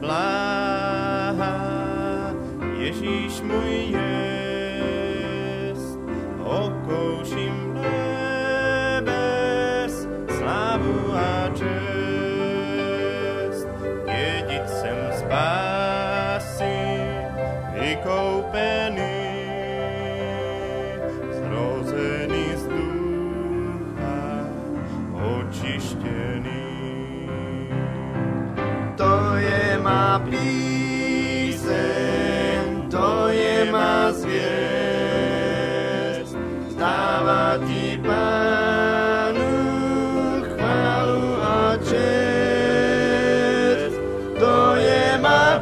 Bláha, Ježíš můj jest, okouším nebes, slávu a čest. Dědicem spásy, vykoupený, zrozený z ducha, očištěný. To je má píseň, to je má zvěst, zdává ti Pánu chválu a čest. To je má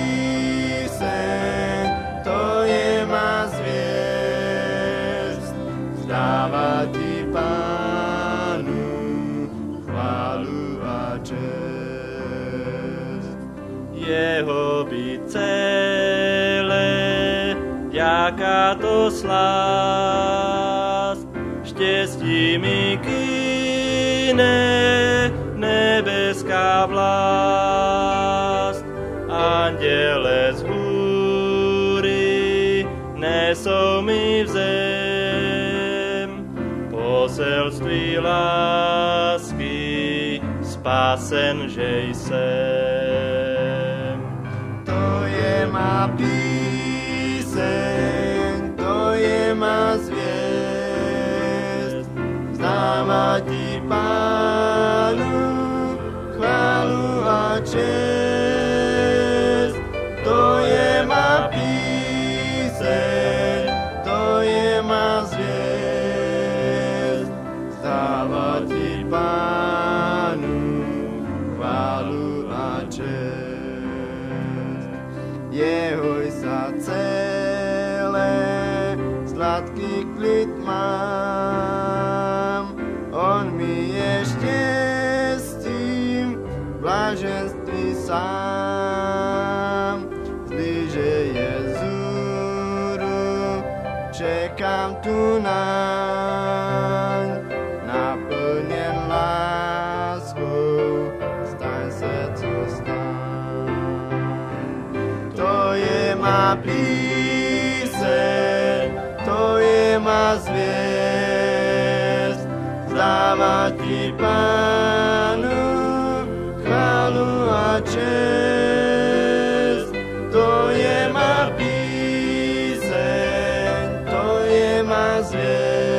píseň, to je má zvěst, zdává ti Pánu chválu a čest. Jeho by celé, jaká to slást, štěstí mi kyne nebeská vlast. Anděle z hůry nesou mi v zem poselství lásky, spasen, že jsem. To je má píseň, to je má zvěst, vzdává ti Pánu chválu a čest. To je má píseň, to je má zvěst, vzdává ti Pánu chválu a čest. Jehoj sa celé, sladký klid mám, on mi je štěstím, blaženství sám. Zbliže Jezuru, čekám tu naň, naplněn láskou, staň se co staň. To je má píseň, to je má zvěst, vzdává ti Pánu chválu a čest. To je má píseň, to je má zvěst,